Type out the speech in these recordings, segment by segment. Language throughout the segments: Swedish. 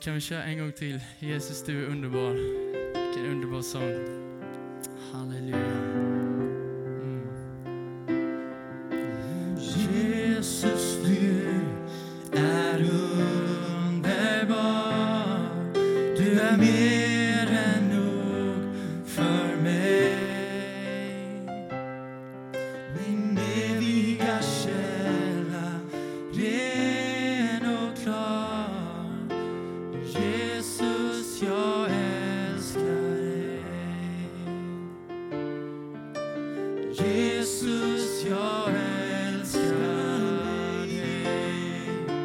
Kan vi köra en gång till? Jesus, du är underbar. Vilken underbar sång. Halleluja. Jesus, du är underbar. Du är mer än nog för mig. Min eviga källa, ren och klar. Jesus, jag älskar dig. Jesus, jag älskar dig.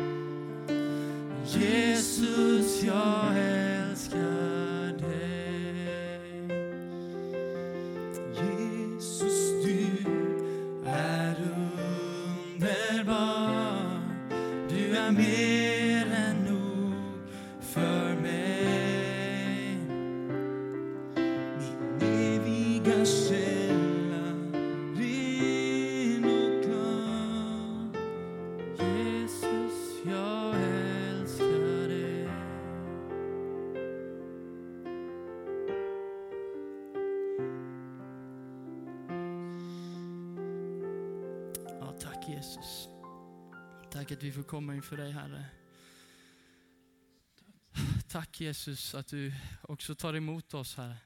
Jesus, jag älskar dig. Jesus, du är underbar. Du är mer än nog för mig. Min eviga källa, ren och klar. Jesus, jag älskar dig. Ja, tack Jesus. Tack att vi får komma inför dig, Herre. Tack Jesus att du också tar emot oss, Herre.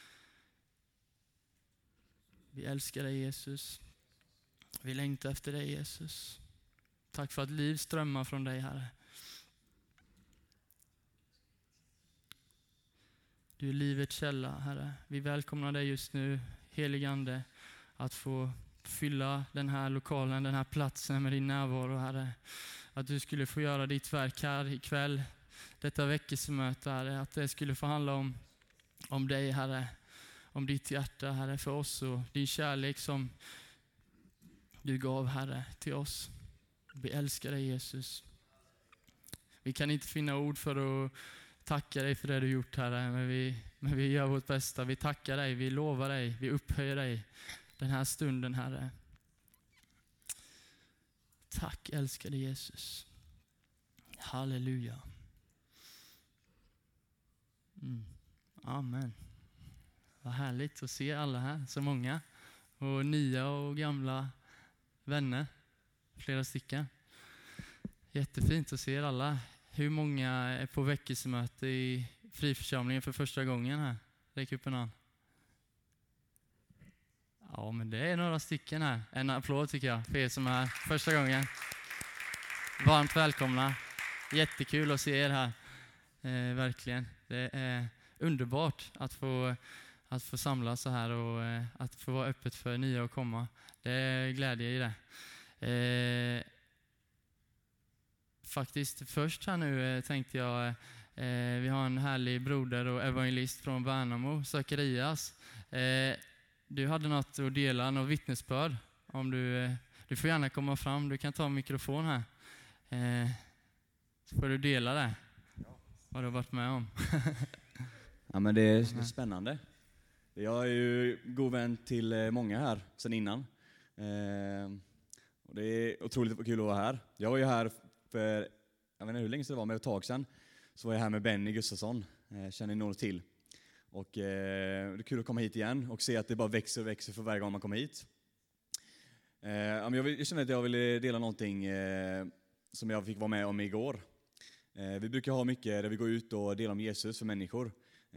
Vi älskar dig Jesus. Vi längtar efter dig Jesus. Tack för att liv strömmar från dig, Herre. Du är livets källa, Herre. Vi välkomnar dig just nu, helige Ande, att få fylla den här lokalen, den här platsen med din närvaro, Herre. Att du skulle få göra ditt verk här ikväll, detta veckosemöte, Herre. Att det skulle få handla om dig, Herre. Om ditt hjärta, Herre, för oss och din kärlek som du gav, Herre, till oss. Vi älskar dig Jesus. Vi kan inte finna ord för att tacka dig för det du gjort, Herre. Men vi gör vårt bästa. Vi tackar dig, vi lovar dig, vi upphöjer dig den här stunden, Herre. Tack älskade Jesus. Halleluja. Amen. Vad härligt att se alla här, så många. Och nya och gamla vänner. Flera stycken. Jättefint att se er alla. Hur många är på veckosemöte i friförsamlingen för första gången här? Räck upp en hand. Ja, men det är några stycken här. En applåd tycker jag för er som är här första gången. Varmt välkomna. Jättekul att se er här. Verkligen. Det är underbart att få samlas så här och att få vara öppet för nya att komma. Det är glädje i det. Faktiskt först här nu tänkte jag, vi har en härlig broder och evangelist från Värnamo, Zacharias. Du hade något att dela, något vittnesbörd. Om du får gärna komma fram, du kan ta en mikrofon här. Så får du dela det. Vad du har varit med om. Ja, men det är spännande. Jag är ju god vän till många här sedan innan. Och det är otroligt kul att vara här. Jag var ju här för, jag vet inte hur länge det var, men ett tag sedan. Så var jag här med Benny Gustafsson, känner ni någon till. Och det är kul att komma hit igen och se att det bara växer och växer för varje gång man kommer hit. Jag känner att jag ville dela någonting som jag fick vara med om igår. Vi brukar ha mycket där vi går ut och delar om Jesus för människor.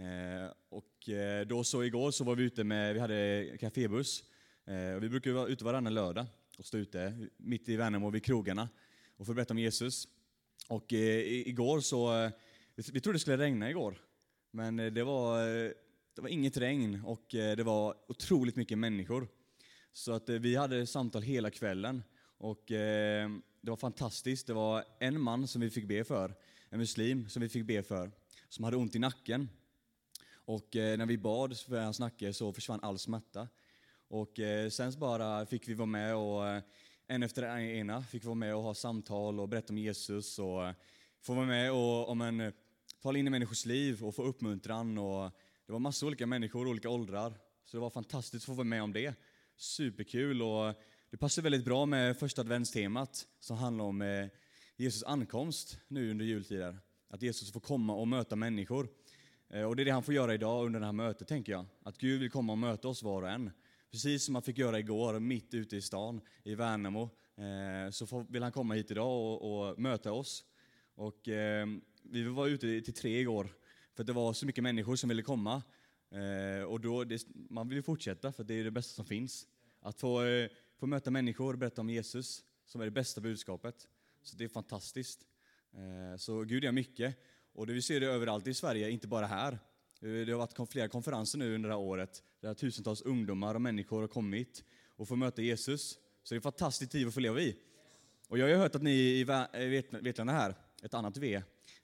Igår så var vi ute vi hade kafébuss. Vi brukar vara ute varannan lördag och stå ute mitt i Värnamo vid krogarna och få berätta om Jesus. Och igår så, vi trodde det skulle regna igår. Men det var inget regn och det var otroligt mycket människor. Så att vi hade samtal hela kvällen och det var fantastiskt. Det var en man som vi fick be för, en muslim som vi fick be för, som hade ont i nacken. Och när vi bad för hans nacke så försvann all smärta. Och sen bara fick vi vara med och en efter den ena fick vara med och ha samtal och berätta om Jesus och få vara med och tala in i människors liv och få uppmuntran. Och det var massor olika människor, olika åldrar. Så det var fantastiskt att få vara med om det. Superkul, och det passar väldigt bra med första adventstemat som handlar om Jesus ankomst nu under jultider. Att Jesus får komma och möta människor. Och det är det han får göra idag under det här mötet, tänker jag. Att Gud vill komma och möta oss var och en. Precis som han fick göra igår, mitt ute i stan, i Värnamo. Så vill han komma hit idag och möta oss. Och vi var ute till 3 igår. För att det var så mycket människor som ville komma. Och då, man vill fortsätta, för det är det bästa som finns. Att få möta människor och berätta om Jesus, som är det bästa budskapet. Så det är fantastiskt. Så Gud gör mycket. Och det vi ser det överallt i Sverige, inte bara här. Det har varit flera konferenser nu under det här året, där tusentals ungdomar och människor har kommit och får möta Jesus. Så det är en fantastisk tid att få leva i. Och jag har ju hört att ni i Vetlanda här, ett annat V,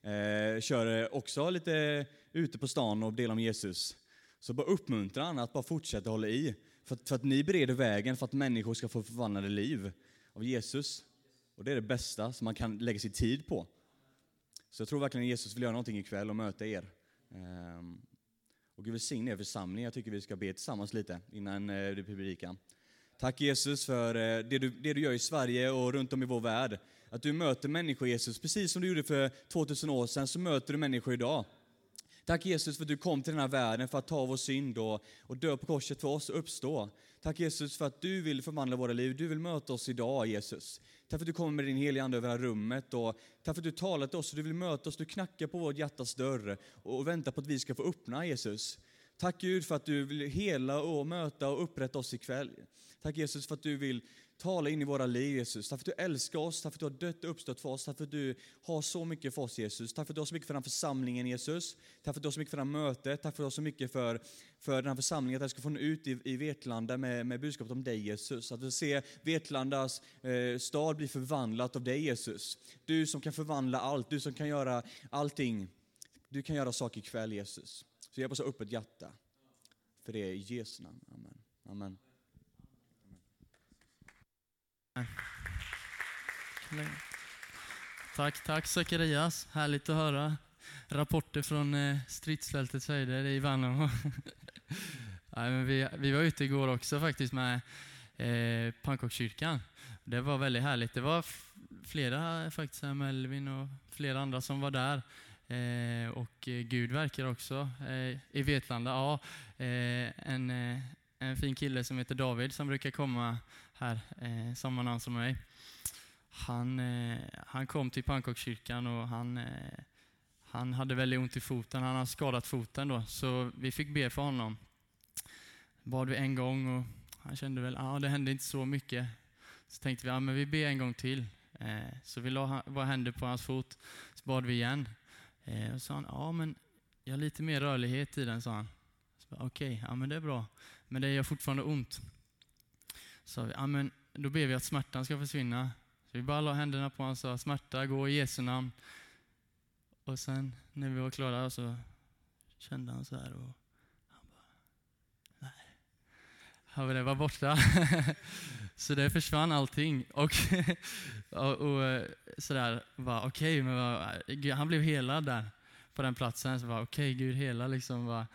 kör också lite ute på stan och delar om Jesus. Så bara uppmuntran att bara fortsätta hålla i. För att ni bereder vägen för att människor ska få förvandlade liv av Jesus. Och det är det bästa som man kan lägga sin tid på. Så jag tror verkligen att Jesus vill göra någonting ikväll och möta er. Och Gud välsigne er församling. Jag tycker vi ska be tillsammans lite innan du predikan. Tack Jesus för det du gör i Sverige och runt om i vår värld. Att du möter människor, Jesus. Precis som du gjorde för 2000 år sedan så möter du människor idag. Tack Jesus för att du kom till den här världen för att ta vår synd och dö på korset för oss och uppstå. Tack Jesus för att du vill förvandla våra liv. Du vill möta oss idag, Jesus. Tack för att du kommer med din heliga ande över det här rummet. Och tack för att du talar till oss och du vill möta oss. Du knackar på vårt hjärtas dörr och väntar på att vi ska få öppna, Jesus. Tack Gud för att du vill hela och möta och upprätta oss ikväll. Tack Jesus för att du vill tala in i våra liv, Jesus. Tack för att du älskar oss. Tack för att du har dött och uppstått för oss. Tack för att du har så mycket för oss, Jesus. Tack för att du har så mycket för den här församlingen, Jesus. Tack för att du har så mycket för det här mötet. Tack för att du har så mycket för den här församlingen. Att jag ska få nå ut i Vetlanda med budskapet om dig, Jesus. Att vi ser Vetlandas stad bli förvandlat av dig, Jesus. Du som kan förvandla allt. Du som kan göra allting. Du kan göra saker ikväll, Jesus. Så jag bara så upp ett hjärta. För det är i Jesu namn. Amen. Amen. Tack Zacharias. Härligt att höra rapporter från stridsfältets höjder i Värnamo. Nej, men vi var ute igår också faktiskt med Pannkakskyrkan. Det var väldigt härligt. Det var flera faktiskt, Melvin och flera andra som var där. Och Gud verkar också i Vetlanda. Ja, en fin kille som heter David som brukar komma här, samma namn som mig. Han kom till Pannkakskyrkan och han hade väldigt ont i foten. Han har skadat foten då, så vi fick be för honom. Bad vi en gång och han kände väl, det hände inte så mycket. Så tänkte vi, men vi ber en gång till. Så vi la våra händer på hans fot, så bad vi igen. Och sa han, men jag har lite mer rörlighet i den, sa han. Okej, men det är bra. Men det gör fortfarande ont. Så vi, men då ber vi att smärtan ska försvinna. Så vi bara la händerna på honom och sa, smärta, gå i Jesu namn. Och sen när vi var klara så kände han så här och han bara, nej. Det var borta. Så det försvann allting. Och sådär, okej, men han blev helad där på den platsen. Så okej, Gud hela liksom.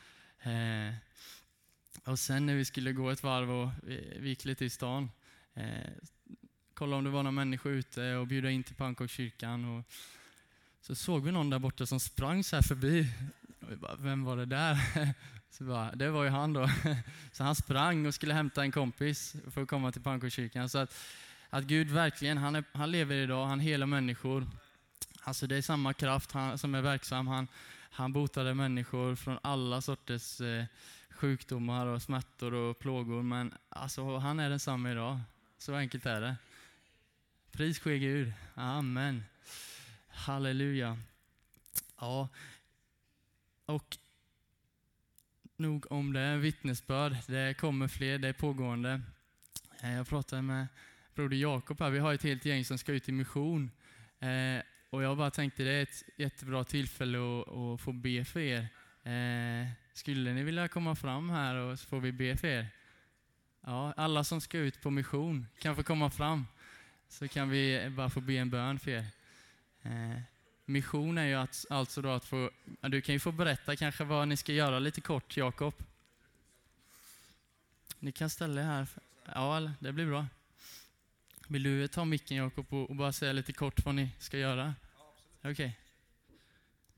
Och sen när vi skulle gå ett varv och vi gick lite i stan, kolla om det var några människor ute och bjuda in till Pannkakskyrkan. Och så såg vi någon där borta som sprang så här förbi. Och vi bara, vem var det där? Så det var ju han då. Så han sprang och skulle hämta en kompis för att komma till Pannkakskyrkan. Så att Gud verkligen, han lever idag, han helar människor. Alltså det är samma kraft som är verksam. Han botade människor från alla sorters sjukdomar och smärtor och plågor. Men alltså han är densamma idag. Så enkelt är det. Pris ske Gud. Amen. Halleluja. Ja. Och nog om det. Vittnesbörd. Det kommer fler. Det är pågående. Jag pratade med broder Jakob här. Vi har ett helt gäng som ska ut i mission. Och jag bara tänkte det är ett jättebra tillfälle att få be för er. Skulle ni vilja komma fram här och så får vi be för er? Ja, alla som ska ut på mission kan få komma fram. Så kan vi bara få be en bön för er. Mission är ju alltså då att få... Du kan ju få berätta kanske vad ni ska göra lite kort, Jakob. Ni kan ställa er här. Ja, det blir bra. Vill du ta micken, Jakob, och bara säga lite kort vad ni ska göra? Ja, okej.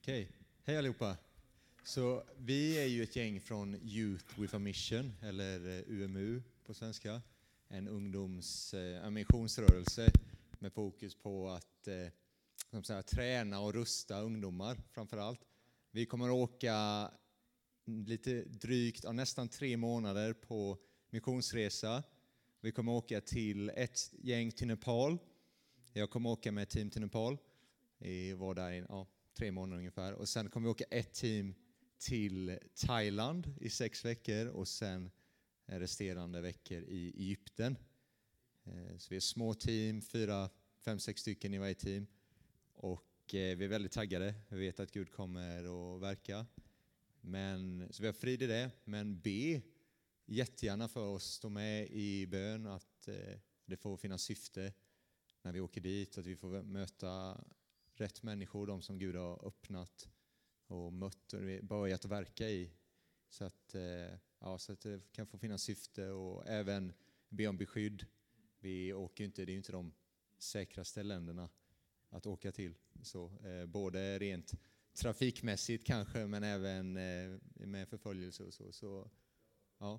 Okej, hej allihopa. Så vi är ju ett gäng från Youth with a Mission, eller UMU på svenska. En missionsrörelse med fokus på att träna och rusta ungdomar framför allt. Vi kommer att åka lite drygt, nästan 3 månader på missionsresa. Vi kommer att åka till ett gäng till Nepal. Jag kommer att åka med ett team till Nepal. Vi var där i 3 månader ungefär. Och sen kommer vi åka ett team till Thailand i 6 veckor. Och sen resterande veckor i Egypten. Så vi är små team, 4, 5, 6 stycken i varje team. Och vi är väldigt taggade. Vi vet att Gud kommer att verka. Så vi har frid i det. Men be jättegärna för oss. Stå med i bön att det får finnas syfte när vi åker dit. Att vi får möta rätt människor. De som Gud har öppnat och mött och börjat verka i. Så att det kan få finnas syfte. Och även be om beskydd. Vi åker inte, det är ju inte de säkraste länderna att åka till. Så, både rent trafikmässigt kanske, men även med förföljelse och så. Så ja,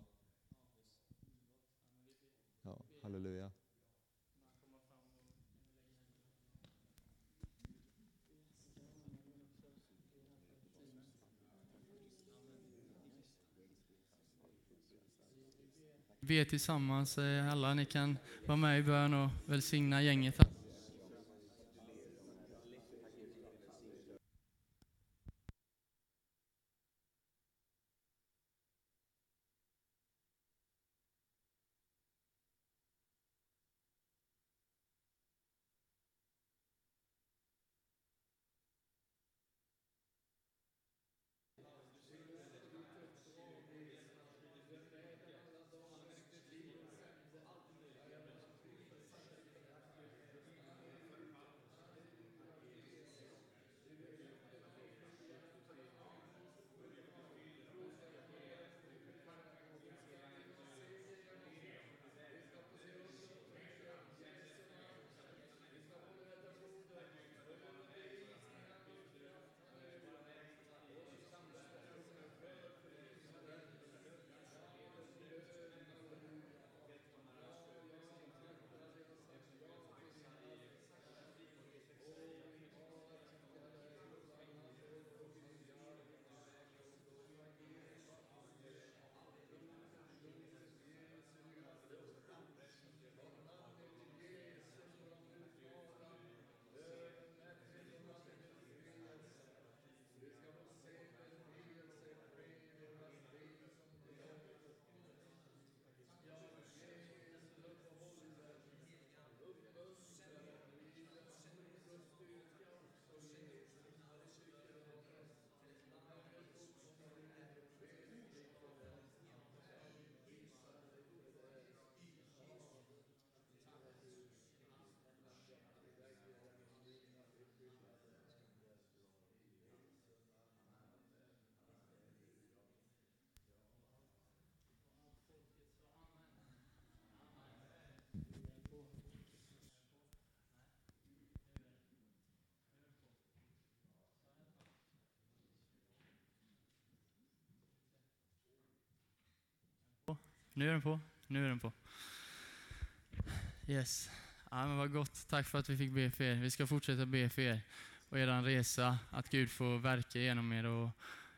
halleluja. Be tillsammans, alla ni kan vara med i bön och välsigna gänget. Nu är den på. Yes. Ja, men vad gott. Tack för att vi fick be för er. Vi ska fortsätta be för er och er resa. Att Gud får verka genom er. Och,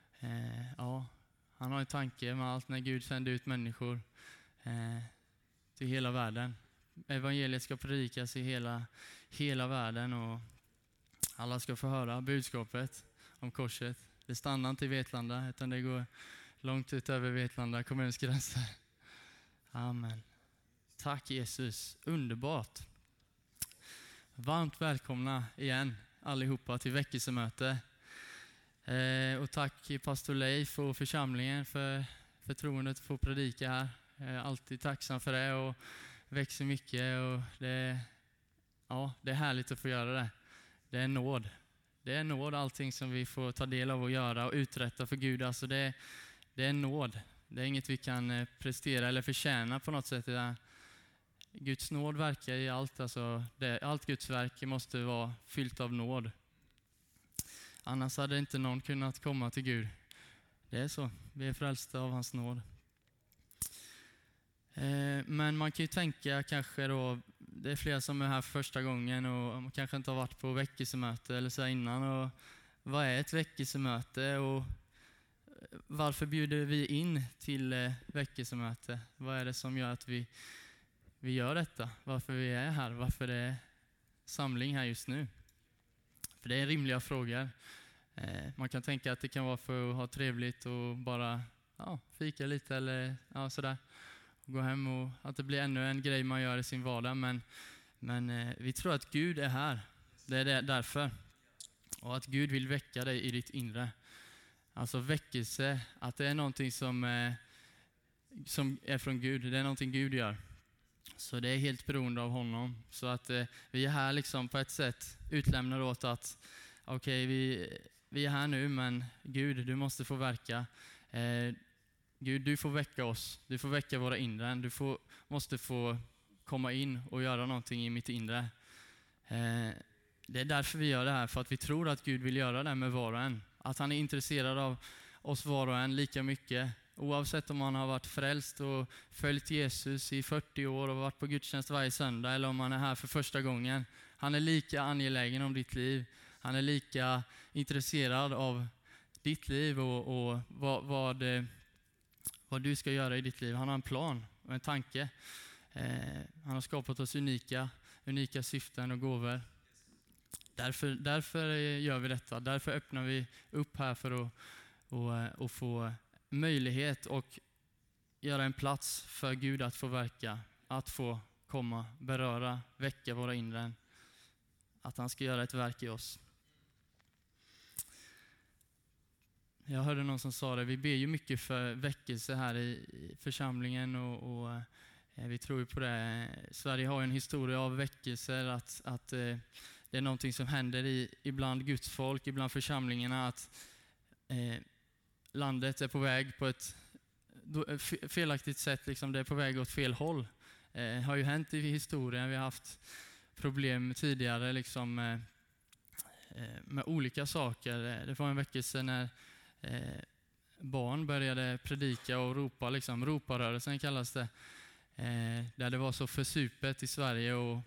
han har en tanke med allt när Gud sänder ut människor till hela världen. Evangeliet ska predikas i hela världen och alla ska få höra budskapet om korset. Det stannar inte i Vetlanda utan det går långt ut över Vetlanda kommuns gränser. Amen. Tack Jesus, underbart. Varmt välkomna igen allihopa till väckelsemöte. Och tack pastor Leif och församlingen för förtroendet att få predika här. Jag är alltid tacksam för det och växer mycket. Och det är härligt att få göra det. Det är nåd. Det är nåd allting som vi får ta del av och göra och uträtta för Gud. Alltså det är nåd. Det är inget vi kan prestera eller förtjäna på något sätt. Guds nåd verkar i allt. Alltså allt Guds verk måste vara fyllt av nåd. Annars hade inte någon kunnat komma till Gud. Det är så. Vi är frälsta av hans nåd. Men man kan ju tänka kanske då, det är flera som är här för första gången och kanske inte har varit på väckelsemöte eller så innan. Och vad är ett väckelsemöte och varför bjuder vi in till väckelsemöte? Vad är det som gör att vi gör detta? Varför vi är här? Varför det är samling här just nu? För det är rimliga frågor. Man kan tänka att det kan vara för att ha trevligt och bara fika lite eller sådär. Gå hem och att det blir ännu en grej man gör i sin vardag. Men vi tror att Gud är här. Det är därför. Och att Gud vill väcka dig i ditt inre. Alltså väckelse, att det är någonting som är från Gud. Det är någonting Gud gör. Så det är helt beroende av honom. Så att vi är här liksom på ett sätt utlämnade åt att vi är här nu, men Gud, du måste få verka. Gud, du får väcka oss. Du får väcka våra inre. Du måste få komma in och göra någonting i mitt inre. Det är därför vi gör det här, för att vi tror att Gud vill göra det med var och en. Att han är intresserad av oss var och en lika mycket. Oavsett om man har varit frälst och följt Jesus i 40 år och varit på gudstjänst varje söndag, eller om man är här för första gången. Han är lika angelägen om ditt liv. Han är lika intresserad av ditt liv och vad du ska göra i ditt liv. Han har en plan och en tanke. Han har skapat oss unika syften och gåvor. Därför gör vi detta. Därför öppnar vi upp här för att få möjlighet och göra en plats för Gud att få verka. Att få komma, beröra, väcka våra inre. Att han ska göra ett verk i oss. Jag hörde någon som sa det, vi ber ju mycket för väckelse här i församlingen och vi tror ju på det. Sverige har en historia av väckelser, att det är någonting som händer ibland Guds folk, ibland församlingarna, att landet är på väg på ett felaktigt sätt, liksom det är på väg åt fel håll. Det har ju hänt i historien, vi har haft problem tidigare liksom med olika saker. Det var en väckelse när barn började predika och ropa, liksom, roparörelsen kallas det. Där det var så försupet i Sverige och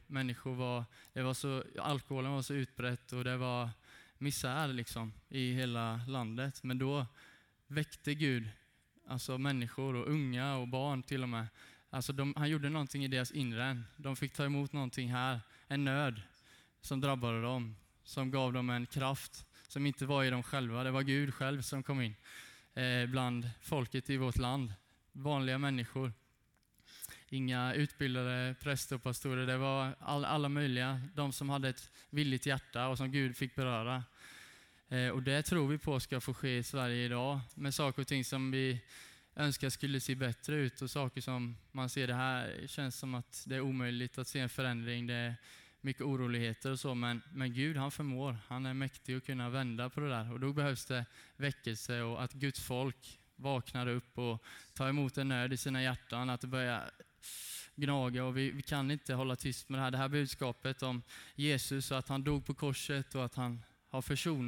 alkoholen var så utbrett och det var misär liksom i hela landet. Men då väckte Gud alltså människor och unga och barn till och med. Alltså han gjorde någonting i deras inre. De fick ta emot någonting här, en nöd som drabbade dem, som gav dem en kraft som inte var i dem själva. Det var Gud själv som kom in bland folket i vårt land. Vanliga människor. Inga utbildade präster och pastorer. Det var alla möjliga. De som hade ett villigt hjärta och som Gud fick beröra. Och det tror vi på ska få ske i Sverige idag. Med saker och ting som vi önskar skulle se bättre ut. Och saker som man ser det här känns som att det är omöjligt att se en förändring. Det är mycket oroligheter och så. Men Gud, han förmår. Han är mäktig att kunna vända på det där. Och då behövs det väckelse och att Guds folk vaknar upp och tar emot en nöd i sina hjärtan. Att det börjar gnaga och vi kan inte hålla tyst med det här budskapet om Jesus och att han dog på korset och att han har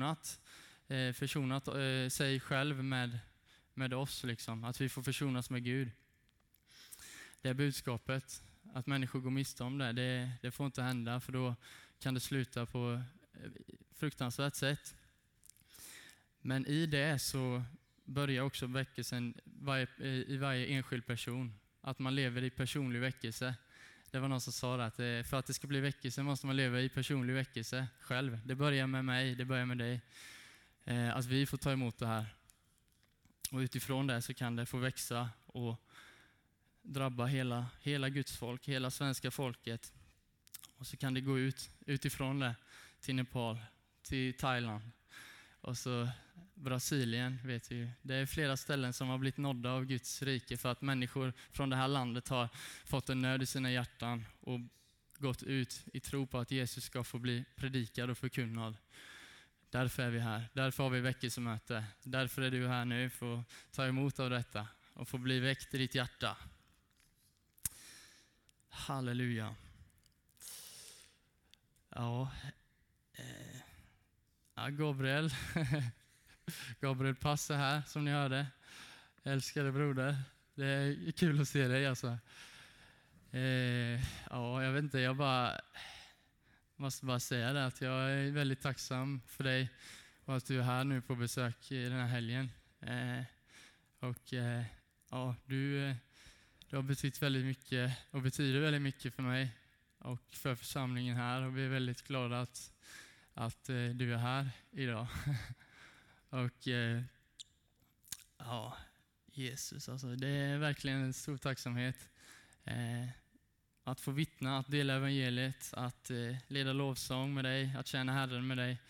försonat sig själv med oss liksom. Att vi får försonas med Gud. Det budskapet, att människor går miste om det får inte hända, för då kan det sluta på fruktansvärt sätt. Men i det så börjar också väckelsen i varje enskild person. Att man lever i personlig väckelse. Det var någon som sa det, att för att det ska bli väckelse måste man leva i personlig väckelse själv. Det börjar med mig, det börjar med dig. Att vi får ta emot det här. Och utifrån det så kan det få växa och drabba hela Guds folk, hela svenska folket. Och så kan det gå utifrån det till Nepal, till Thailand och så Brasilien, vet vi. Det är flera ställen som har blivit nådda av Guds rike för att människor från det här landet har fått en nöd i sina hjärtan och gått ut i tro på att Jesus ska få bli predikad och förkunnad. Därför är vi här. Därför har vi väckelsemöte. Därför är du här nu för att ta emot av detta och få bli väckt i ditt hjärta. Halleluja. Ja. Ja, Gabriel. Gabriel Passe här, som ni hörde. Älskade broder. Det är kul att se dig alltså. Ja, jag vet inte, jag måste bara säga det att jag är väldigt tacksam för dig och att du är här nu på besök i den här helgen. Ja, du har betytt väldigt mycket och betyder väldigt mycket för mig och för församlingen här, och vi är väldigt glada att du är här idag. Och ja, Jesus, alltså det är verkligen en stor tacksamhet att få vittna, att dela evangeliet, att leda lovsång med dig, att tjäna Herren med dig.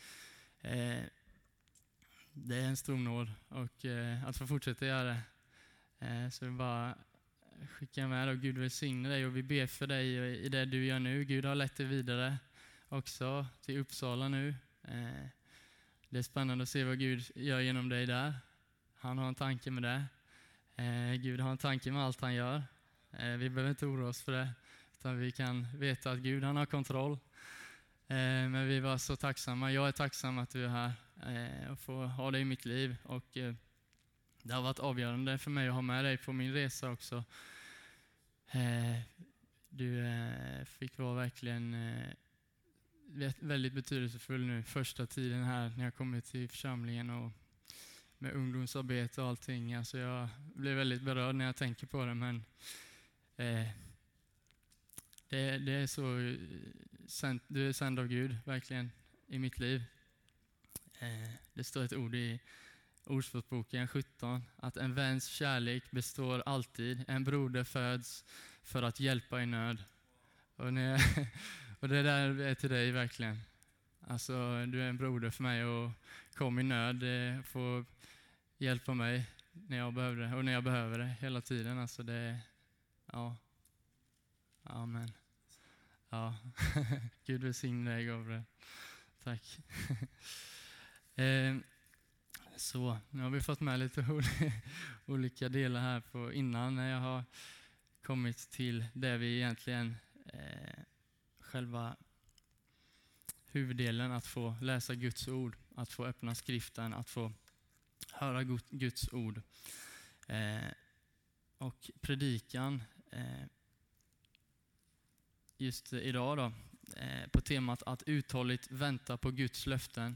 Det är en stor nåd, och att få fortsätta göra det. Så vi bara skickar med och Gud välsigne dig, och vi ber för dig i det du gör nu. Gud har lett dig vidare också till Uppsala nu. Det är spännande att se vad Gud gör genom dig där. Han har en tanke med det. Gud har en tanke med allt han gör. Vi behöver inte oroa oss för det, utan vi kan veta att Gud, han har kontroll. Men vi var så tacksamma. Jag är tacksam att du är här och får ha dig i mitt liv. Och det har varit avgörande för mig att ha med dig på min resa också. Du fick vara verkligen väldigt betydelsefull nu första tiden här när jag kommit till församlingen och med ungdomsarbete och allting. Alltså jag blev väldigt berörd när jag tänker på det, men det är så du är sänd av Gud verkligen i mitt liv. Det står ett ord i Ordspråksboken 17 att en väns kärlek består alltid, en broder föds för att hjälpa i nöd. Och det där är till dig verkligen. Alltså du är en broder för mig och kom i nöd, få hjälpa mig när jag behöver det och när jag behöver det hela tiden. Alltså det, ja. Amen. Ja. Gud välsigne dig, Gabriel. Tack. Så, nu har vi fått med lite olika delar här på innan när jag har kommit till det vi egentligen själva huvuddelen, att få läsa Guds ord, att få öppna skriften, att få höra Guds ord. Och predikan just idag då, på temat att uthålligt vänta på Guds löften.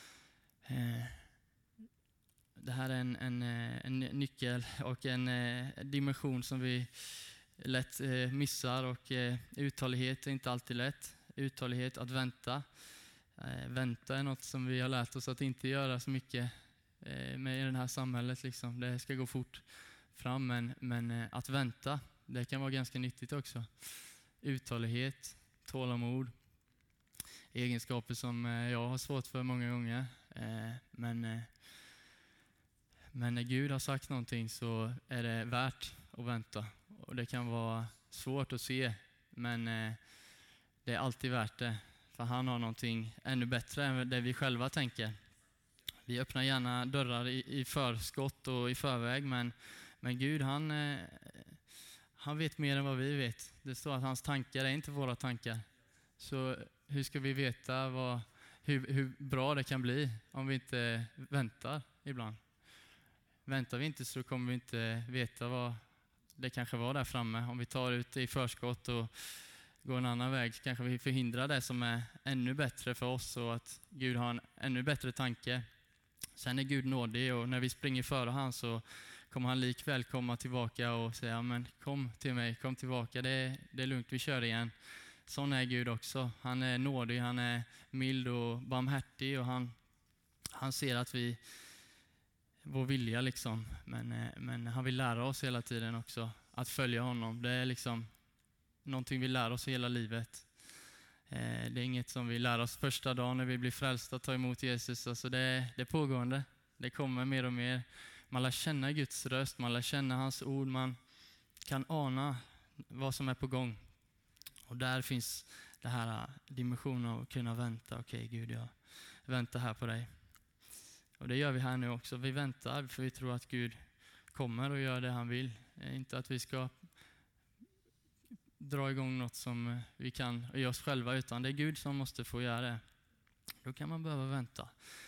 Det här är en nyckel och en dimension som vi lätt missar, och uthållighet är inte alltid lätt. Uthållighet, att vänta. Vänta är något som vi har lärt oss att inte göra så mycket med i det här samhället. Liksom. Det ska gå fort fram, men att vänta, det kan vara ganska nyttigt också. Uthållighet, tålamod, egenskaper som jag har svårt för många gånger. Men när Gud har sagt någonting så är det värt att vänta. Och det kan vara svårt att se, men det är alltid värt det. För han har någonting ännu bättre än det vi själva tänker. Vi öppnar gärna dörrar i förskott och i förväg, men Gud han vet mer än vad vi vet. Det står att hans tankar är inte våra tankar. Så hur ska vi veta hur bra det kan bli om vi inte väntar ibland? Väntar vi inte så kommer vi inte veta vad det kanske var där framme. Om vi tar ut det i förskott och går en annan väg så kanske vi förhindrar det som är ännu bättre för oss, och att Gud har en ännu bättre tanke. Sen är Gud nådig, och när vi springer före han så kommer han likväl komma tillbaka och säga, men kom till mig, kom tillbaka, det är lugnt, vi kör igen. Sån är Gud också. Han är nådig, han är mild och barmhärtig, och han ser att vår vilja liksom, men han vill lära oss hela tiden också att följa honom. Det är liksom någonting vi lär oss hela livet. Det är inget som vi lär oss första dagen när vi blir frälsta att ta emot Jesus. Alltså det är pågående. Det kommer mer och mer. Man lär känna Guds röst, man lär känna hans ord, man kan ana vad som är på gång. Och där finns det här dimensionen av att kunna vänta. Okej, Gud, jag väntar här på dig. Och det gör vi här nu också. Vi väntar för vi tror att Gud kommer och gör det han vill. Inte att vi ska dra igång något som vi kan i oss själva, utan det är Gud som måste få göra det. då kan man behöva vänta.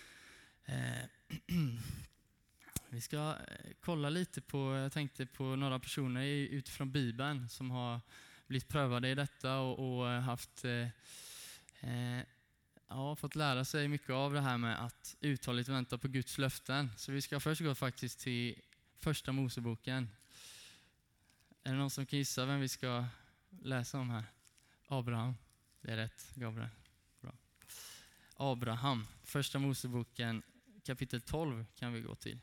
Vi ska kolla lite på, jag tänkte på några personer utifrån Bibeln som har blivit prövade i detta och haft fått lära sig mycket av det här med att uthålligt vänta på Guds löften. Så vi ska först gå faktiskt till första Moseboken. Är det någon som kan gissa vem vi ska läsa om här? Abraham. Det är rätt, Gabriel. Bra. Abraham. Första Moseboken kapitel 12 kan vi gå till.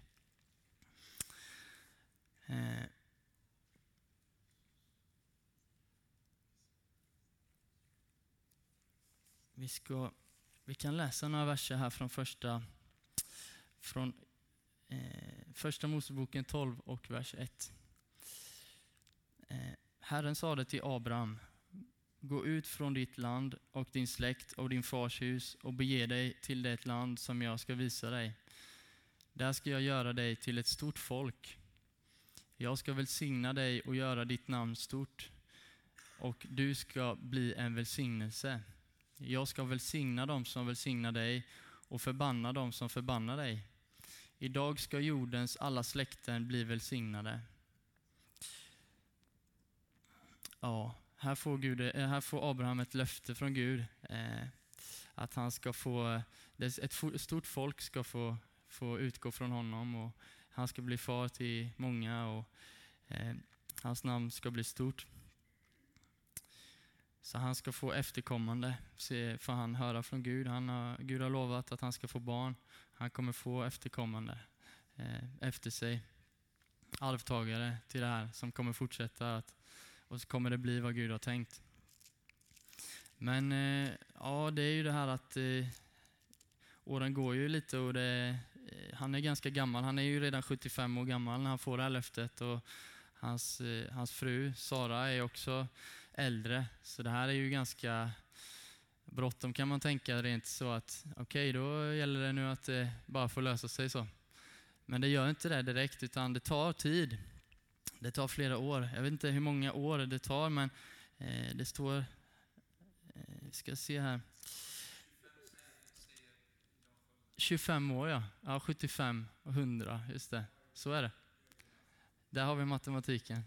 Vi kan läsa några verser här från första Moseboken 12 och vers 1. Herren sade till Abraham: gå ut från ditt land och din släkt och din fars hus och bege dig till det land som jag ska visa dig. Där ska jag göra dig till ett stort folk. Jag ska välsigna dig och göra ditt namn stort, och du ska bli en välsignelse. Jag ska välsigna dem som välsignar dig och förbanna dem som förbannar dig. Idag ska jordens alla släkten bli välsignade. Ja, här får Abraham ett löfte från Gud att han ska få, ett stort folk ska få utgå från honom, och han ska bli far till många, och hans namn ska bli stort. Så han ska få efterkommande, får han höra från Gud. Gud har lovat att han ska få barn. Han kommer få efterkommande efter sig. Arvtagare till det här som kommer fortsätta och så kommer det bli vad Gud har tänkt. Men det är ju det här att åren går ju lite, och han är ganska gammal. Han är ju redan 75 år gammal när han får det här löftet, och hans fru Sara är också äldre. Så det här är ju ganska bråttom, kan man tänka rent så att okej, då gäller det nu att det bara får lösa sig så. Men det gör inte det direkt, utan det tar tid. Det tar flera år. Jag vet inte hur många år det tar, men det står, ska se här, 25 år, ja 75 och 100, just det. Så är det. Där har vi matematiken.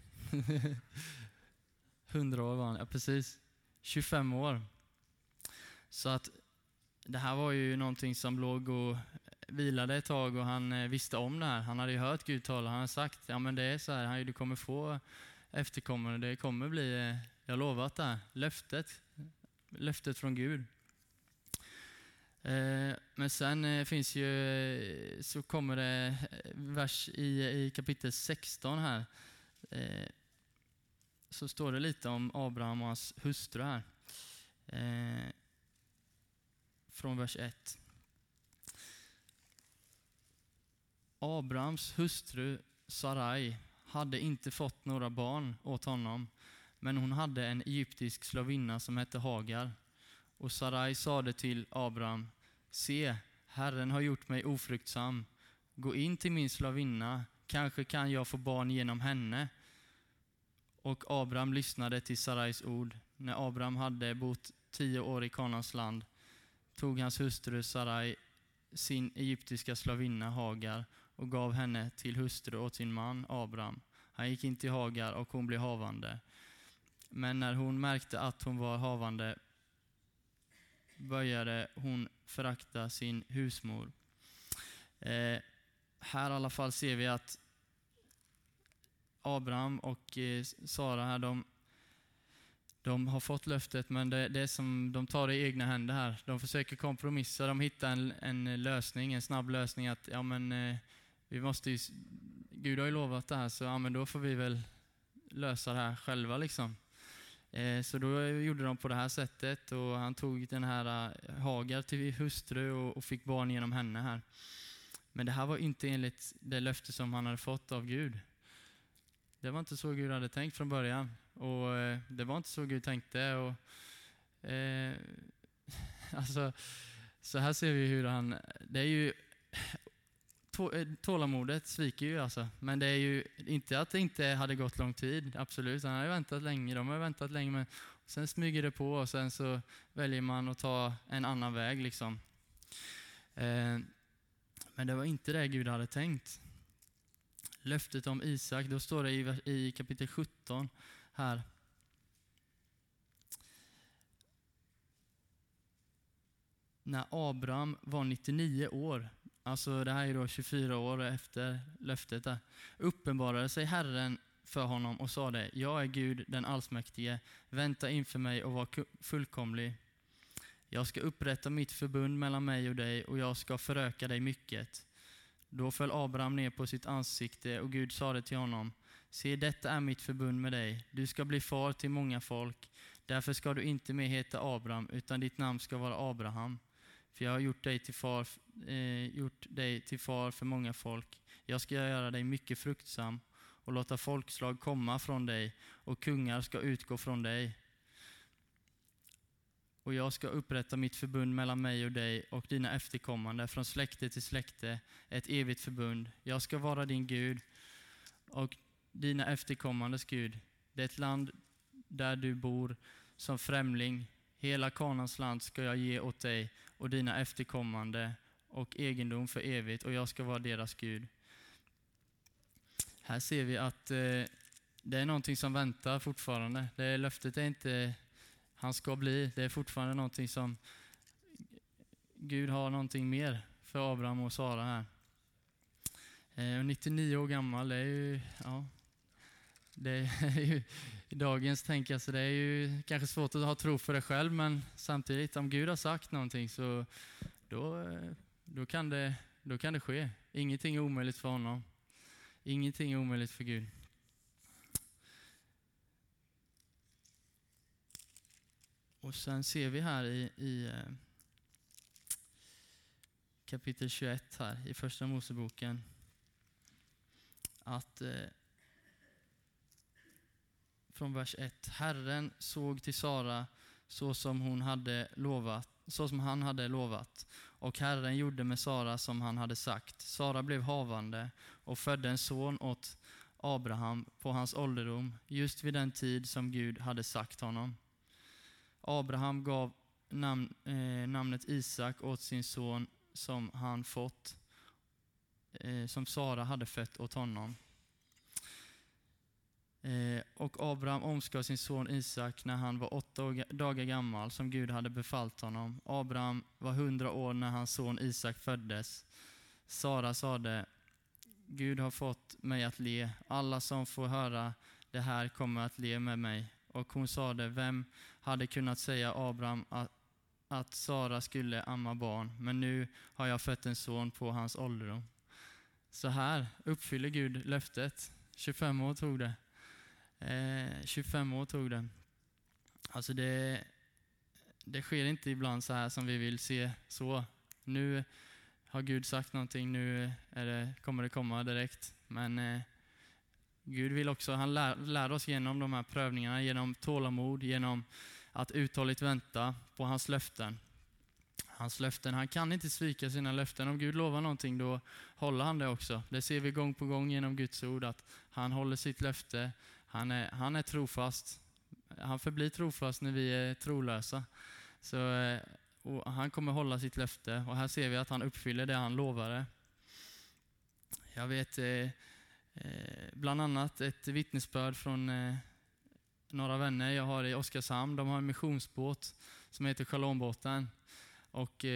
100 år var han, ja precis. 25 år. Så att det här var ju någonting som låg och vilade ett tag, och han visste om det här. Han hade ju hört Gud tala. Han hade sagt, ja men det är så här, du kommer få efterkommande. Det kommer bli, jag lovat det här. Löftet från Gud. Men sen finns ju, så kommer det vers i kapitel 16 här. Så står det lite om Abraham och hans hustru här. Från vers 1. Abrahams hustru Sarai hade inte fått några barn åt honom, men hon hade en egyptisk slavinna som hette Hagar. Och Sarai sade till Abraham: se, Herren har gjort mig ofruktsam. Gå in till min slavinna, kanske kan jag få barn genom henne. Och Abraham lyssnade till Sarais ord. När Abraham hade bott 10 år i Kanaans land tog hans hustru Sarai sin egyptiska slavinna Hagar och gav henne till hustru åt sin man Abraham. Han gick in till Hagar och hon blev havande. Men när hon märkte att hon var havande började hon förakta sin husmor. Här i alla fall ser vi att Abraham och Sara här, de har fått löftet, men det är som de tar det i egna händer här. De försöker kompromissa, de hittar en lösning, en snabb lösning att vi måste ju, Gud har ju lovat det här, så ja, men då får vi väl lösa det här själva liksom. Så då gjorde de på det här sättet, och han tog den här Hagar till hustru och fick barn genom henne här. Men det här var inte enligt det löfte som han hade fått av Gud. Det var inte så Gud hade tänkt från början. Och det var inte så Gud tänkte. Och, alltså, så här ser vi hur det är ju, tålamodet sviker ju alltså. Men det är ju inte att det inte hade gått lång tid, absolut. Han har väntat länge, de har väntat länge. Men sen smyger det på, och sen så väljer man att ta en annan väg liksom. Men det var inte det Gud hade tänkt. Löftet om Isak, då står det i kapitel 17 här. När Abraham var 99 år, alltså det här är då 24 år efter löftet där, uppenbarade sig Herren för honom och sa det: jag är Gud den allsmäktige, vänta inför mig och var fullkomlig. Jag ska upprätta mitt förbund mellan mig och dig och jag ska föröka dig mycket. Då föll Abraham ner på sitt ansikte och Gud sade till honom: se, detta är mitt förbund med dig. Du ska bli far till många folk. Därför ska du inte mer heta Abraham, utan ditt namn ska vara Abraham. För jag har gjort dig till far för många folk. Jag ska göra dig mycket fruktsam och låta folkslag komma från dig och kungar ska utgå från dig. Och jag ska upprätta mitt förbund mellan mig och dig och dina efterkommande från släkte till släkte, ett evigt förbund. Jag ska vara din Gud och dina efterkommandes Gud. Det är ett land där du bor som främling. Hela Kanaans land ska jag ge åt dig och dina efterkommande och egendom för evigt, och jag ska vara deras Gud. Här ser vi att det är någonting som väntar fortfarande. Det löftet är inte han ska bli. Det är fortfarande någonting som Gud har någonting mer för Abraham och Sara här. 99 år gammal, det är ju, ja, det är ju i dagens tänka, så det är ju kanske svårt att ha tro för det själv, men samtidigt om Gud har sagt någonting så då kan det ske. Ingenting är omöjligt för honom. Ingenting är omöjligt för Gud. Och sen ser vi här i kapitel 21 här i första Moseboken att från vers 1: Herren såg till Sara så som han hade lovat, och Herren gjorde med Sara som han hade sagt. Sara blev havande och födde en son åt Abraham på hans ålderdom, just vid den tid som Gud hade sagt honom. Abraham gav namnet Isak åt sin son som han fått, som Sara hade fött åt honom. Och Abraham omskar sin son Isak när han var 8 dagar gammal, som Gud hade befallt honom. Abraham var 100 år när hans son Isak föddes. Sara sade: Gud har fått mig att le. Alla som får höra det här kommer att le med mig. Och hon sade: vem hade kunnat säga Abraham att Sara skulle amma barn? Men nu har jag fött en son på hans ålderdom. Så här uppfyller Gud löftet. 25 år tog det. 25 år tog det. Alltså det sker inte ibland så här som vi vill se så. Nu har Gud sagt någonting, nu kommer det komma direkt. Men Gud vill också, han lär oss genom de här prövningarna, genom tålamod, genom att uthålligt vänta på hans löften. Hans löften, han kan inte svika sina löften. Om Gud lovar någonting, då håller han det också. Det ser vi gång på gång genom Guds ord, att han håller sitt löfte. Han är trofast. Han förblir trofast när vi är trolösa. Så, och han kommer hålla sitt löfte. Och här ser vi att han uppfyller det han lovade. Jag vet bland annat ett vittnesbörd från några vänner jag har i Oskarshamn. De har en missionsbåt som heter Shalom-båten. Och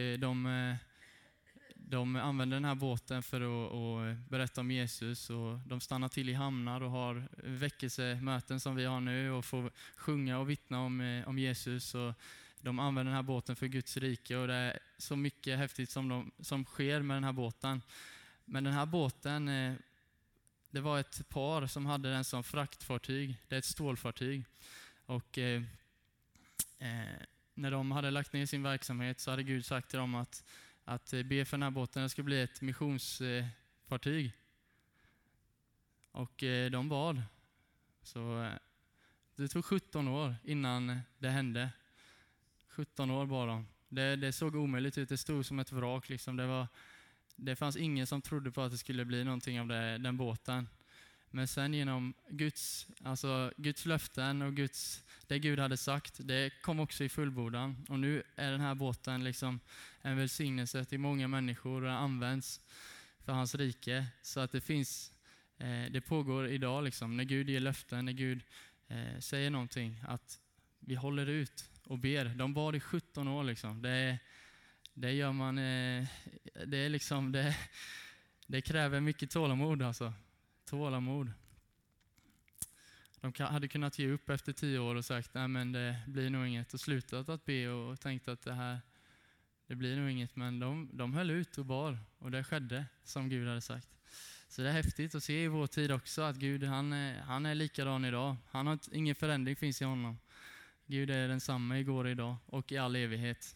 de använder den här båten för att berätta om Jesus, och de stannar till i hamnar och har väckelsemöten som vi har nu och får sjunga och vittna om Jesus, och de använder den här båten för Guds rike, och det är så mycket häftigt som sker med den här båten. Men den här båten, det var ett par som hade den som fraktfartyg. Det är ett stålfartyg, och när de hade lagt ner sin verksamhet så hade Gud sagt till dem att be för den här båten, det ska bli ett missionsfartyg. Och de bad. Så det tog 17 år innan det hände. 17 år bad de. Det såg omöjligt ut, det stod som ett vrak. Liksom. Det fanns ingen som trodde på att det skulle bli någonting av den båten. Men sen genom Guds löften och det Gud hade sagt, det kom också i fullbordan. Och nu är den här båten liksom en välsignelse till många människor och används för hans rike. Så att det pågår idag liksom, när Gud ger löften, när Gud säger någonting, att vi håller ut och ber. De bad i 17 år liksom. Det gör man, det är liksom, det kräver mycket tålamod alltså. Tålamod. De hade kunnat ge upp efter 10 år och sagt, nej men det blir nog inget, och slutat att be och tänkt att det blir nog inget, men de höll ut och bar, och det skedde som Gud hade sagt. Så det är häftigt att se i vår tid också att Gud, han är likadan idag. Ingen förändring finns i honom. Gud är densamma igår, idag och i all evighet.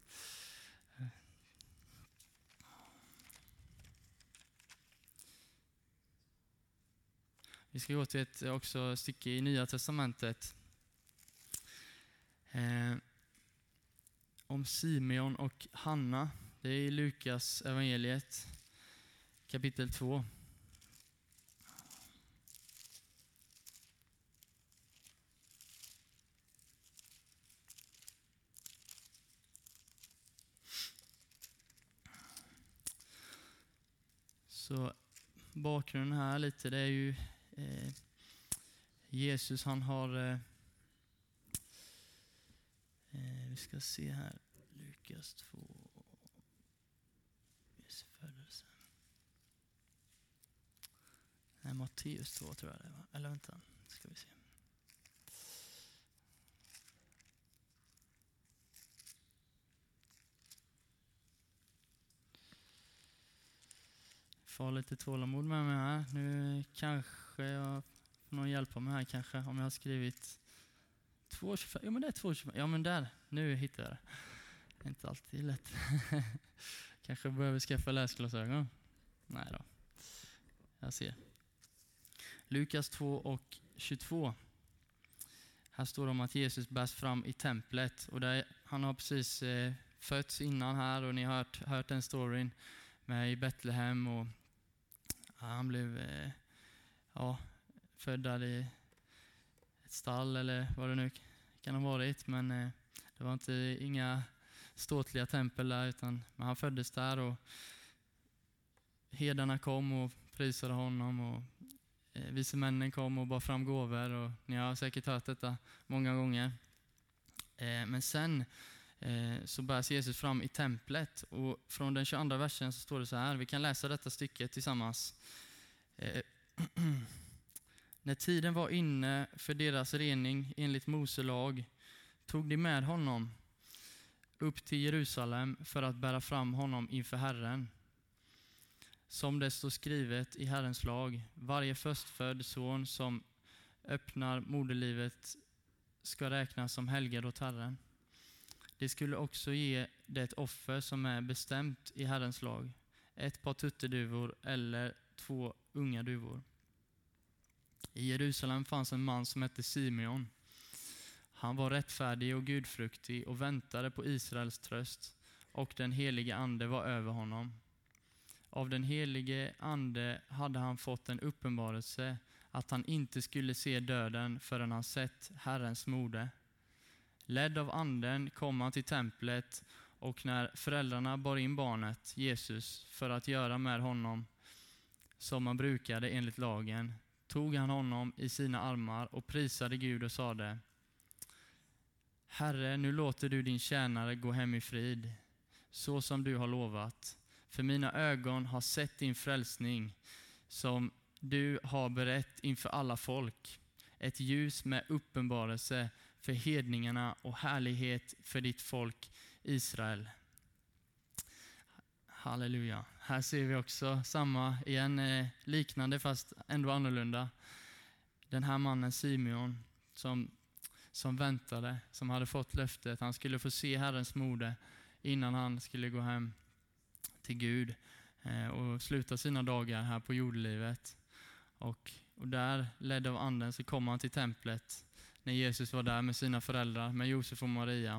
Vi ska gå till ett stycke i Nya testamentet. Om Simeon och Hanna. Det är i Lukas evangeliet, kapitel 2. Så bakgrunden här lite, det är ju Jesus, han har vi ska se här, Lukas 2, Jesu födelse. Nej, Matteus 2 tror jag det var. Eller vänta, ska vi se. Får lite tålamod med mig här. Nu kanske jag får någon hjälpa mig här kanske, om jag har skrivit 2.25. Ja men det är 2.25. Ja men där, nu hittar jag det. Det är inte alltid lätt. Kanske behöver skaffa läsglasögon. Nej då. Jag ser. Lukas 2:22. Här står det om att Jesus bärs fram i templet. Och han har precis fötts innan här, och ni har hört den storyn med i Betlehem, och han blev född där i ett stall eller vad det nu kan ha varit, men det var inga ståtliga tempel där, men han föddes där, och herdarna kom och prisade honom, och vise männen kom och bar fram gåvor, och ni har säkert hört detta många gånger. Men sen så bärs Jesus fram i templet, och från den 22 versen så står det så här, vi kan läsa detta stycket tillsammans. När tiden var inne för deras rening enligt Mose lag tog de med honom upp till Jerusalem för att bära fram honom inför Herren. Som det står skrivet i Herrens lag, varje förstfödd son som öppnar moderlivet ska räknas som helgad åt Herren. Det skulle också ge det ett offer som är bestämt i Herrens lag, ett par tutterduvor eller 2 unga duvor. I Jerusalem fanns en man som hette Simeon. Han var rättfärdig och gudfruktig och väntade på Israels tröst, och den helige ande var över honom. Av den helige ande hade han fått en uppenbarelse att han inte skulle se döden förrän han sett Herrens mode. Ledd av anden kom han till templet, och när föräldrarna bar in barnet, Jesus, för att göra med honom som man brukade enligt lagen, tog han honom i sina armar och prisade Gud och sade: Herre, nu låter du din tjänare gå hem i frid, så som du har lovat. För mina ögon har sett din frälsning, som du har berett inför alla folk. Ett ljus med uppenbarelse för hedningarna och härlighet för ditt folk Israel. Halleluja. Här ser vi också samma igen, liknande fast ändå annorlunda. Den här mannen Simeon som väntade, som hade fått löftet. Han skulle få se Herrens mode innan han skulle gå hem till Gud och sluta sina dagar här på jordlivet. Och där, ledd av anden, så kom han till templet när Jesus var där med sina föräldrar, med Josef och Maria.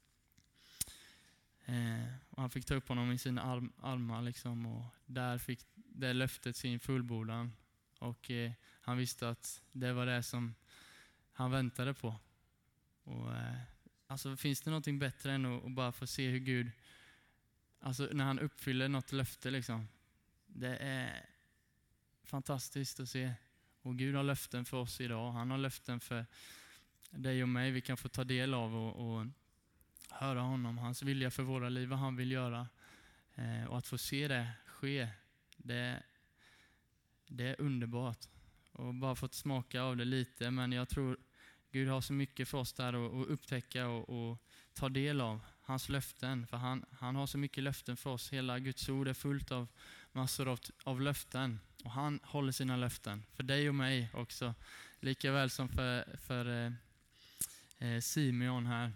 Och han fick ta upp honom i sina armar liksom, och där fick det löftet sin fullbordan. Och han visste att det var det som han väntade på. Och alltså finns det någonting bättre än att bara få se hur Gud, alltså när han uppfyller något löfte liksom. Det är fantastiskt att se. Och Gud har löften för oss idag. Han har löften för dig och mig. Vi kan få ta del av och höra honom. Hans vilja för våra liv, vad han vill göra. Och att få se det ske, det är underbart. Och bara fått smaka av det lite. Men jag tror Gud har så mycket för oss där att upptäcka och ta del av. Hans löften. För han har så mycket löften för oss. Hela Guds ord är fullt av massor av löften. Och han håller sina löften. För dig och mig också. Lika väl som för Simeon här.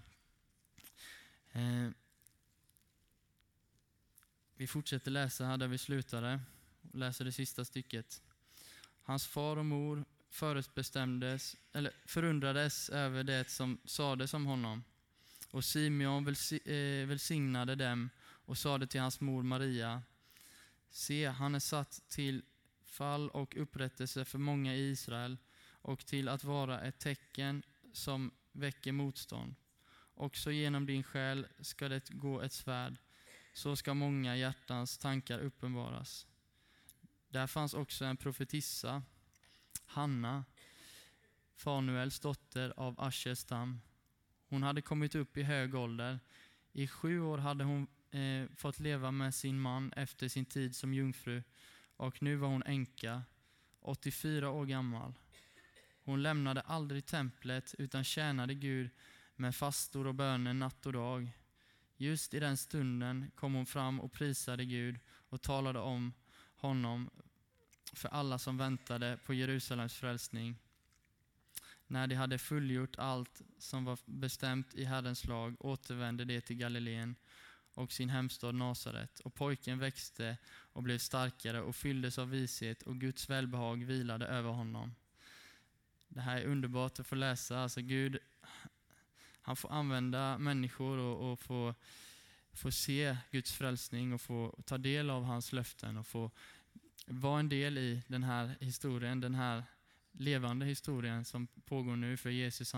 Vi fortsätter läsa här där vi slutade. Läser det sista stycket. Hans far och mor förundrades över det som sades om honom. Och Simeon välsignade dem och sade till hans mor Maria: se, han är satt till fall och upprättelse för många i Israel och till att vara ett tecken som väcker motstånd. Också genom din själ ska det gå ett svärd, så ska många hjärtans tankar uppenbaras. Där fanns också en profetissa, Hanna, Fanuels dotter av Aschers stam. Hon hade kommit upp i hög ålder. I 7 år hade hon fått leva med sin man efter sin tid som jungfru, och nu var hon änka, 84 år gammal. Hon lämnade aldrig templet utan tjänade Gud med fastor och böner natt och dag. Just i den stunden kom hon fram och prisade Gud och talade om honom för alla som väntade på Jerusalems frälsning. När de hade fullgjort allt som var bestämt i Herrens lag återvände de till Galileen och sin hemstad Nasaret. Och pojken växte och blev starkare och fylldes av vishet, och Guds välbehag vilade över honom. Det här är underbart att få läsa. Alltså Gud, han får använda människor och få se Guds frälsning och få ta del av hans löften och få vara en del i den här historien, den här levande historien som pågår nu. För Jesus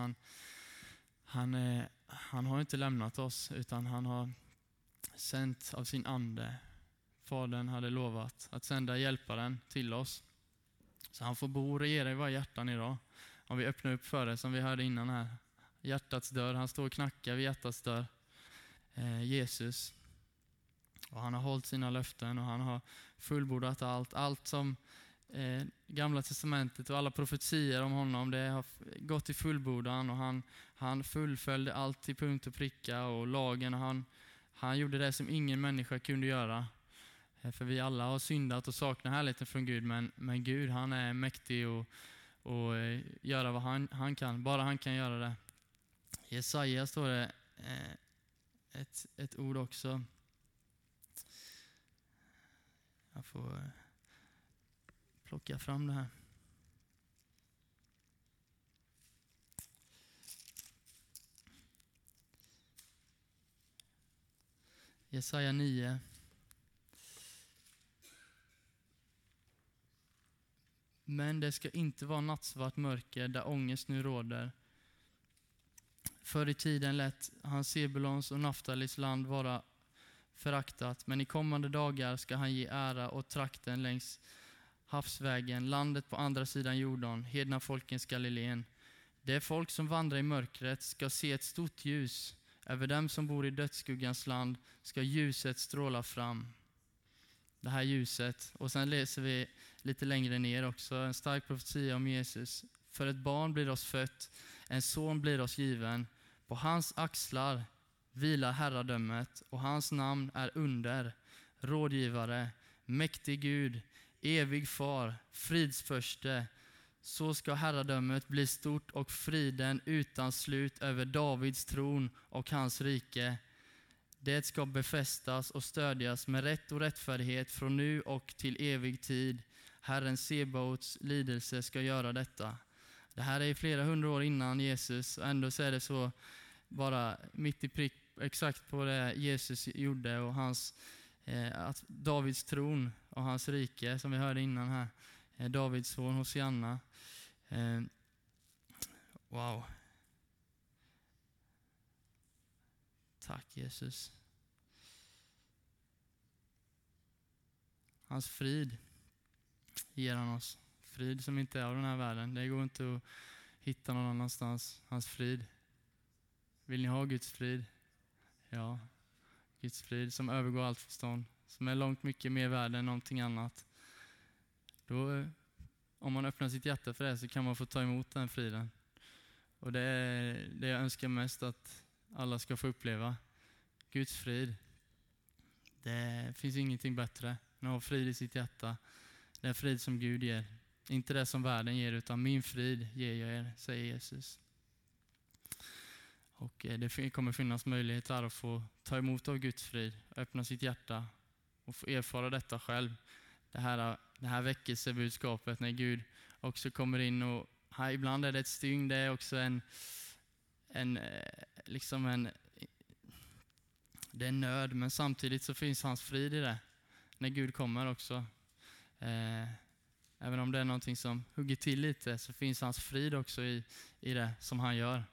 han har inte lämnat oss, utan han har sänt av sin ande. Fadern hade lovat att sända hjälparen till oss. Så han får bo och regera i våra hjärtan idag. Om vi öppnar upp för det, som vi hörde innan här. Hjärtats dörr, han står och knackar vid hjärtats dörr. Jesus. Och han har hållit sina löften och han har fullbordat allt som Gamla testamentet och alla profetier om honom, det har gått i fullbordan, och han fullföljde allt till punkt och pricka, och lagen, och han gjorde det som ingen människa kunde göra. För vi alla har syndat och saknar härligheten från Gud, men Gud, han är mäktig och göra vad han kan, bara han kan göra det. I Jesaja står det ett ord också. Jag får plocka fram det här. Jesaja 9. Men det ska inte vara nattsvart mörker där ångest nu råder. Förr i tiden lät han Sebulons och Naftalis land vara föraktat, men i kommande dagar ska han ge ära åt trakten längs havsvägen, landet på andra sidan Jordan, hedna folkens Galileen. Det folk som vandrar i mörkret ska se ett stort ljus. Över dem som bor i dödsskuggans land ska ljuset stråla fram. Det här ljuset. Och sen läser vi lite längre ner också en stark profetia om Jesus. För ett barn blir oss fött, en son blir oss given. På hans axlar vilar herradömet, och hans namn är under, rådgivare, mäktig Gud, evig far, fridsförste. Så ska herradömet bli stort och friden utan slut över Davids tron och hans rike. Det ska befästas och stödjas med rätt och rättfärdighet från nu och till evig tid. Herren Sebaots lidelse ska göra detta. Det här är flera hundra år innan Jesus, och ändå så är det så bara mitt i prick exakt på det Jesus gjorde, och hans att Davids tron och hans rike, som vi hörde innan här, Davids son Hosianna. Wow. Tack Jesus. Hans frid ger han oss. Frid som inte är av den här världen. Det går inte att hitta någon annanstans. Hans frid. Vill ni ha Guds frid? Ja. Guds frid som övergår allt förstånd. Som är långt mycket mer värd än någonting annat. Då, om man öppnar sitt hjärta för det så kan man få ta emot den friden. Och det är det jag önskar mest att alla ska få uppleva. Guds frid. Det finns ingenting bättre än att ha frid i sitt hjärta. Det är frid som Gud ger. Inte det som världen ger, utan min frid ger jag er, säger Jesus. Och det kommer finnas möjlighet här att få ta emot av Guds frid, öppna sitt hjärta och få erfara detta själv. Det här väckelsebudskapet när Gud också kommer in och här, ibland är det ett styng, det är också det är nöd, men samtidigt så finns hans frid i det. När Gud kommer också. Även om det är någonting som hugger till lite så finns hans frid också i det som han gör.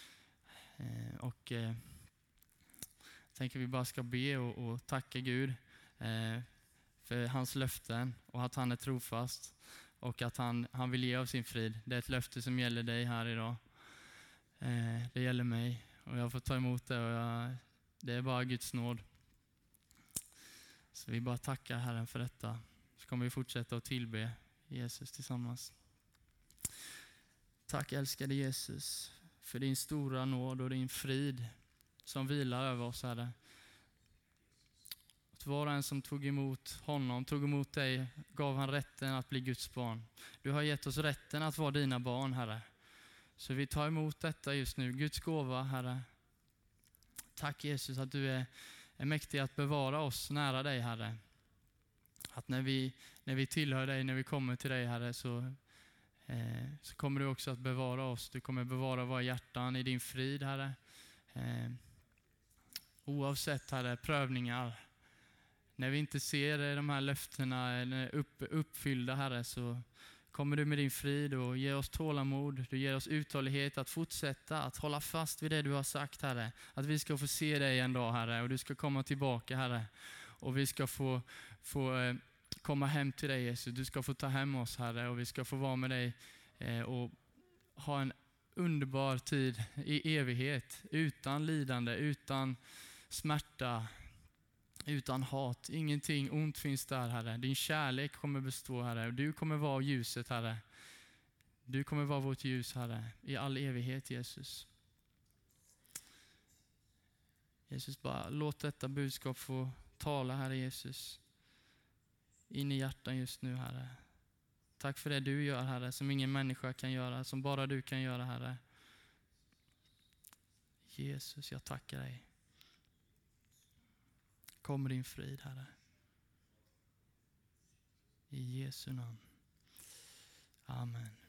Jag tänker vi bara ska be och tacka Gud för hans löften och att han är trofast och att han vill ge av sin frid. Det är ett löfte som gäller dig här idag. Det gäller mig och jag får ta emot det och det är bara Guds nåd. Så vi bara tackar Herren för detta. Så kommer vi fortsätta att tillbe Jesus tillsammans. Tack älskade Jesus för din stora nåd och din frid som vilar över oss, Herre. Att var och en som tog emot honom, tog emot dig, gav han rätten att bli Guds barn. Du har gett oss rätten att vara dina barn, Herre. Så vi tar emot detta just nu, Guds gåva, Herre. Tack Jesus att du är mäktig att bevara oss nära dig, Herre. Att när vi tillhör dig, när vi kommer till dig, Herre, så kommer du också att bevara oss. Du kommer bevara våra hjärtan i din frid, Herre. Oavsett, Herre, prövningar. När vi inte ser de här löftena uppfyllda, Herre, så kommer du med din frid och ger oss tålamod. Du ger oss uthållighet att fortsätta, att hålla fast vid det du har sagt, Herre. Att vi ska få se dig en dag, Herre, och du ska komma tillbaka, Herre. Och vi ska få komma hem till dig, Jesus. Du ska få ta hem oss, Herre, och vi ska få vara med dig och ha en underbar tid i evighet. Utan lidande, utan smärta, utan hat. Ingenting ont finns där, Herre. Din kärlek kommer bestå, Herre. Och du kommer vara ljuset, Herre. Du kommer vara vårt ljus, Herre, i all evighet, Jesus. Jesus, bara låt detta budskap få tala, Herre Jesus. In i hjärtan just nu, Herre. Tack för det du gör, Herre, som ingen människa kan göra, som bara du kan göra, Herre. Jesus, jag tackar dig. Kom din frid, Herre. I Jesu namn. Amen.